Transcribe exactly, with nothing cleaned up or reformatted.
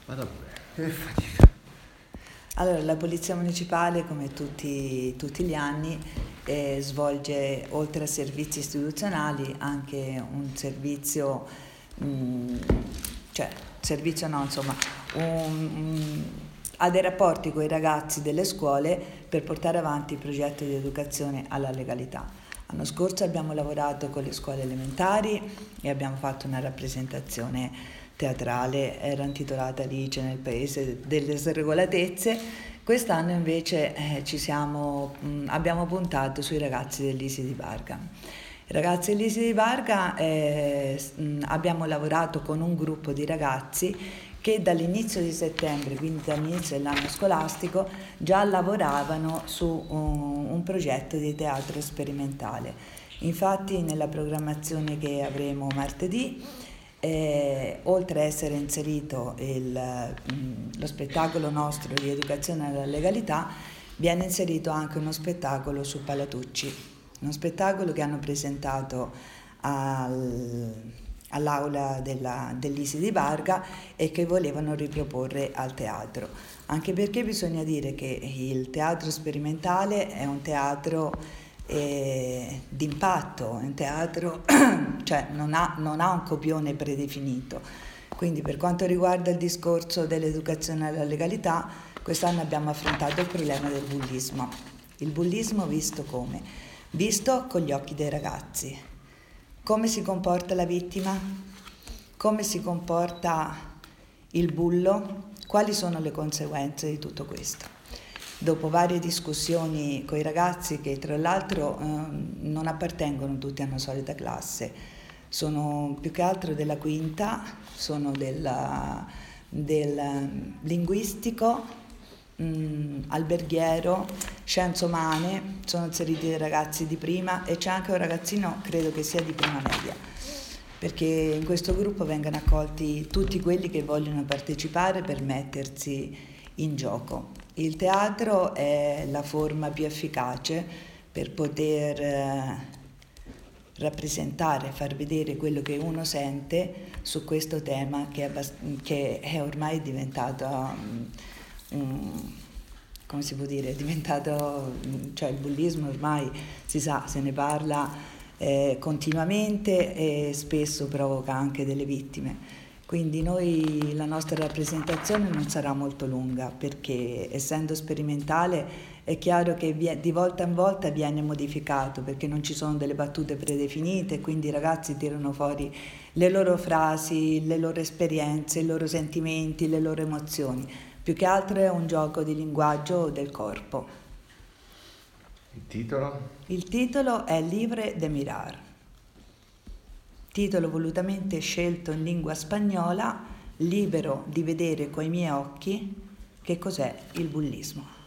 Vado pure. Che fatica. Allora, la Polizia Municipale, come tutti, tutti gli anni, eh, svolge, oltre a servizi istituzionali, anche un servizio, mh, cioè, servizio no, insomma, un, un, ha dei rapporti con i ragazzi delle scuole per portare avanti il progetto di educazione alla legalità. L'anno scorso abbiamo lavorato con le scuole elementari e abbiamo fatto una rappresentazione teatrale, era intitolata Alice nel Paese delle Sregolatezze. Quest'anno invece eh, ci siamo, mh, abbiamo puntato sui ragazzi dell'I S I di Barga. I ragazzi dell'I S I di Barga eh, mh, abbiamo lavorato con un gruppo di ragazzi che dall'inizio di settembre, quindi dall'inizio dell'anno scolastico, già lavoravano su un, un progetto di teatro sperimentale. Infatti nella programmazione che avremo martedì, Eh, oltre a essere inserito il, mh, lo spettacolo nostro di educazione alla legalità, viene inserito anche uno spettacolo su Palatucci, uno spettacolo che hanno presentato al, all'aula della, dell'I S I di Barga e che volevano riproporre al teatro, anche perché bisogna dire che il teatro sperimentale è un teatro E d'impatto, un teatro cioè non ha, non ha un copione predefinito. Quindi per quanto riguarda il discorso dell'educazione alla legalità, quest'anno abbiamo affrontato il problema del bullismo. Il bullismo visto come? Visto con gli occhi dei ragazzi. Come si comporta la vittima? Come si comporta il bullo? Quali sono le conseguenze di tutto questo? Dopo varie discussioni con i ragazzi, che tra l'altro eh, non appartengono tutti a una solita classe, sono più che altro della quinta, sono della, del linguistico, mh, alberghiero, scienze umane, sono inseriti dei ragazzi di prima e c'è anche un ragazzino, credo che sia di prima media, perché in questo gruppo vengono accolti tutti quelli che vogliono partecipare per mettersi in gioco. Il teatro è la forma più efficace per poter eh, rappresentare, far vedere quello che uno sente su questo tema che è, abbast- che è ormai diventato, um, come si può dire, è diventato, cioè il bullismo ormai si sa, se ne parla eh, continuamente e spesso provoca anche delle vittime. Quindi noi, la nostra rappresentazione non sarà molto lunga, perché essendo sperimentale è chiaro che di volta in volta viene modificato, perché non ci sono delle battute predefinite, quindi i ragazzi tirano fuori le loro frasi, le loro esperienze, i loro sentimenti, le loro emozioni. Più che altro è un gioco di linguaggio del corpo. Il titolo? Il titolo è Livre de Mirar. Titolo volutamente scelto in lingua spagnola, libero di vedere coi miei occhi che cos'è il bullismo.